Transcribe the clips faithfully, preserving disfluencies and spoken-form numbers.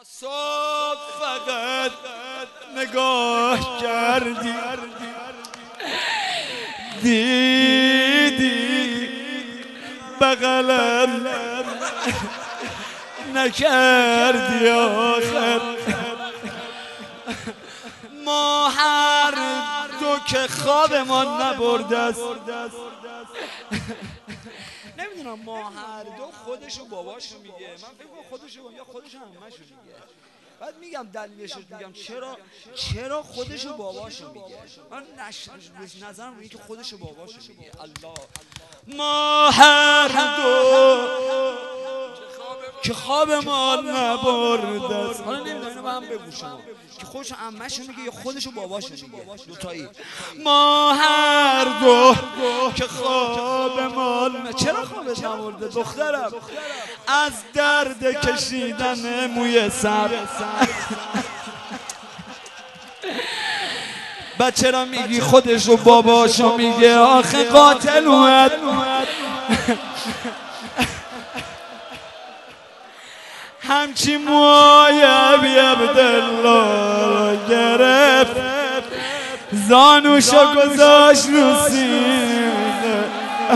صبح فقط نگاه کردی دیدی بغلم نکردی آخر ما هر دو که خوابمان نبرده است. نمیدونم ما هر دو خودشو باباشو میگه، من فکر کنم خودشو یا خودشو همشو میگه. بعد میگم دلیلش رو میگم چرا چرا خودشو باباشو میگه. من نش... نظرم اینه که خودشو باباشو میگه. الله ما هر دو که خواب ما نبرده است. حالا نمیدونم اینو با هم بگو شما که خودشو عمه‌شو میگه یا خودشو باباشو میگه. دوتایی ما هر دو که خواب ما چرا خوابت نبرده دخترم؟ از درد کشیدن موی سر. بعد چرا میگی خودشو باباشو میگه؟ آخه قاتل اومد همچی موی ابی عبدالله گرفت زانوشو گذاشت رو سینه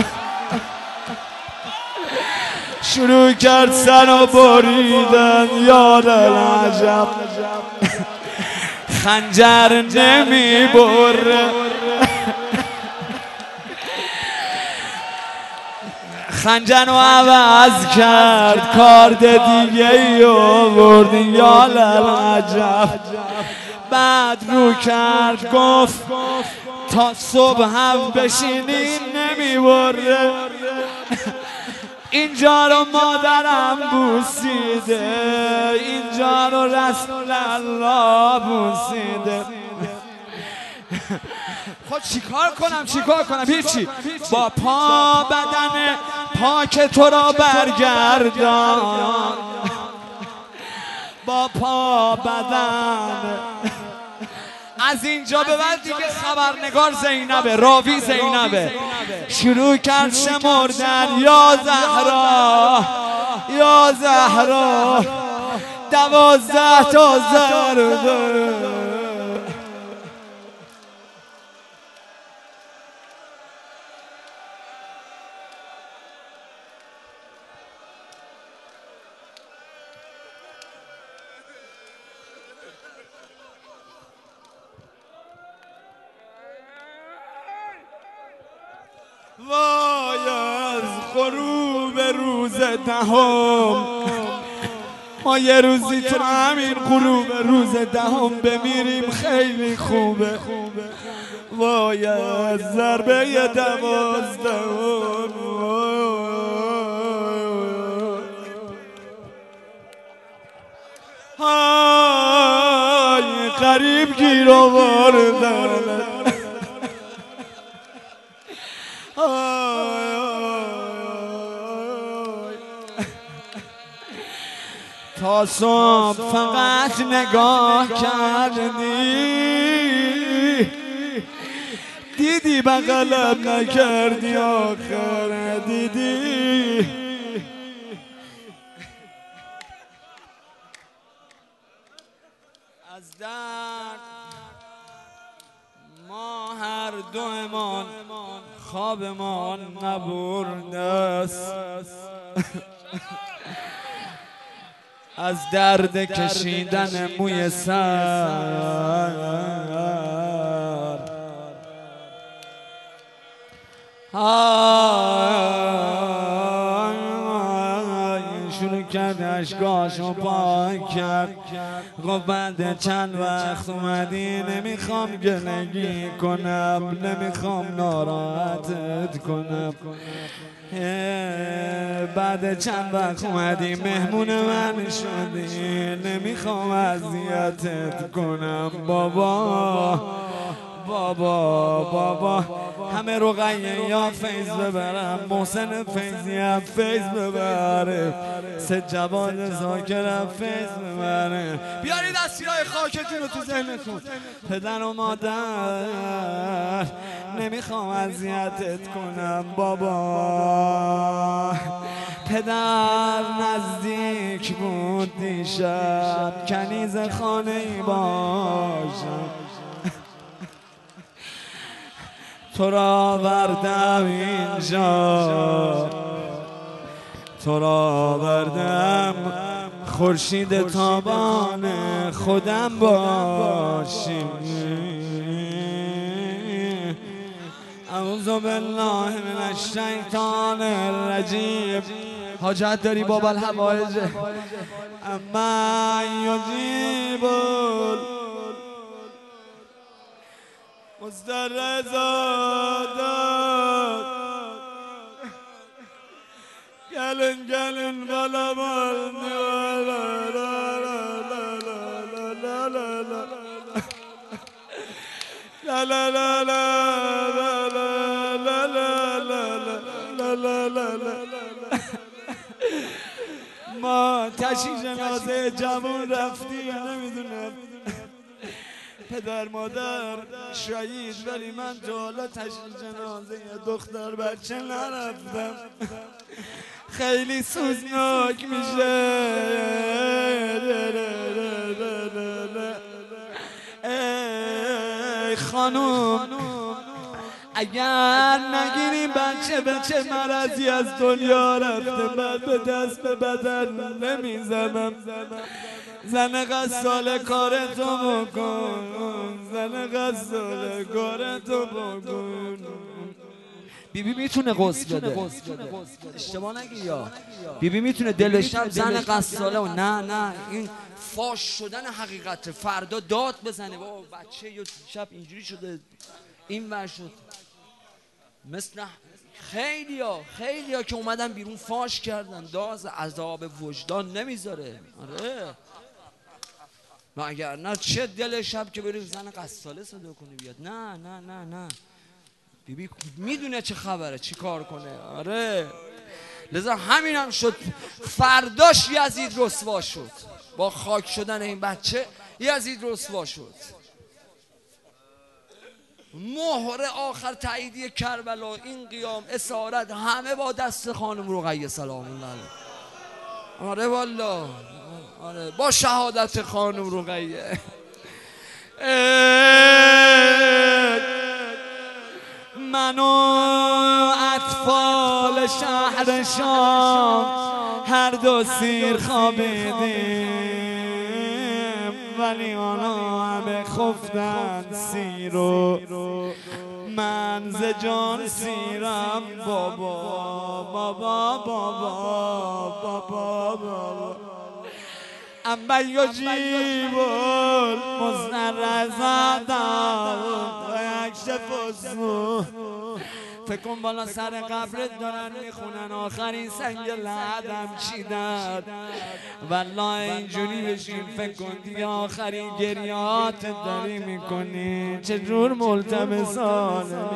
شروع کرد سر و بریدن. یا للعجب خنجر نمی بره خنجر رو عوض کرد کارد دیگه ای آورد. یا للعجب بعد رو کرد گفت تا صبح هم بشینین نمی بره. اینجا رو مادرم بوسیده، اینجا رو رسول الله بوسیده. خود چیکار کنم چیکار کنم؟ هیچی. با پا بدن پاک تو را برگردان، با پا بدن. از اینجا به بعد دیگه خبرنگار زینبه، راوی زینبه، شروع کرد شمردن. یا زهرا یا زهرا دوازده تا ضربه. وای از غروب روز دهم ما یه روزی تو همین غروب روز دهم بمیریم خیلی خوبه. وای از ضربه دوازدهم های غریب گیر آوردن. تا صبح فقط نگاه کردی دیدی بغلم نکردی آخر دیدی. از درد ما هر دومان خوابمان نبرده است. از درد کشیدن موی سر شروع کرد اشکاشو پاک کرد. گفت بعد چند وقت اومدی نمیخوام گلگی کنم، نمیخوام ناراحتت کنم. بعد چند وقت اومدی مهمون من شدی، نمیخوام اذیتت کنم. بابا بابا بابا همه رقیه یا فیض ببرم، محسن فیضی هم فیض ببره، سه جواد زاکرم فیض ببره. بیارید اسیرای خاکتون رو تو ذهنتون. پدر و مادر نمیخوام اذیتت کنم بابا، پدر نزدیک بود دیشب کنیز خانه ای باشم، تو را بردم اینجا، تو را بردم خورشید تابان خودم باشی. اعوذ بالله من الشیطان الرجیم. حاجت داری بابا الحوائج اما یجیب مضطر زادت گلن گلن بالا بال لا لا لا لا ما تشییع جنازه جوان رفتیم، نمیدونم پدر مادر شهید، ولی من تا حالا تشییع جنازه دختر بچه نرفتم. خیلی سوزناک میشه. ای خانوم اگر نگیریم بچه بچه مرضی از دنیا رفته، بعد به دست به بدن نمیزنم. زن غسال کارتو بکن، زن غسال کارتو بکن. بیبی میتونه غسل بده، اشتباه نگی یا بیبی میتونه دلش هم زن غساله و نه نه این فاش شدن حقیقت. فردا داد بزنه بابا بچه یا شب اینجوری شده این ور شد. مثل خیلی ها خیلی ها که اومدن بیرون فاش کردن، داز عذاب وجدان نمیذاره. آره ما اگر نه چه دل شب که بریم زن قصاله صدا کنی بیاد. نه نه نه نه بیبی میدونه چه خبره چی کار کنه. آره لذا همین هم شد فرداش یزید رسوا شد با خاک شدن این بچه. یزید رسوا شد. مهر آخر تاییدیه کربلا، این قیام اسارت همه با دست خانم رقیه سلام الله علیها. آره والا آره با شهادت خانم رقیه. من و اطفال شهر شام هر دو سیر خوابیدیم، ولی آنها همه خفتن سیرو، من ز جان سیرم بابا بابا بابا بابا بابا. اما یجیب المضطر زادت و یکشف السوء. فکر کن بالا سر قبرت دارن میخونن آخرین سنگ لعدم چیدن. والله اینجوری بشین فکر کن دیگه آخرین گریات داری میکنی چجور ملتمسانه.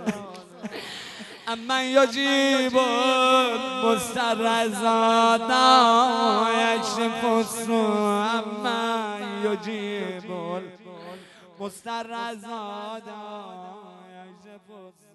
اما یجیب المضطر زادت و یکشف السوء. اما یجیب المضطر زادت و یکشف السوء.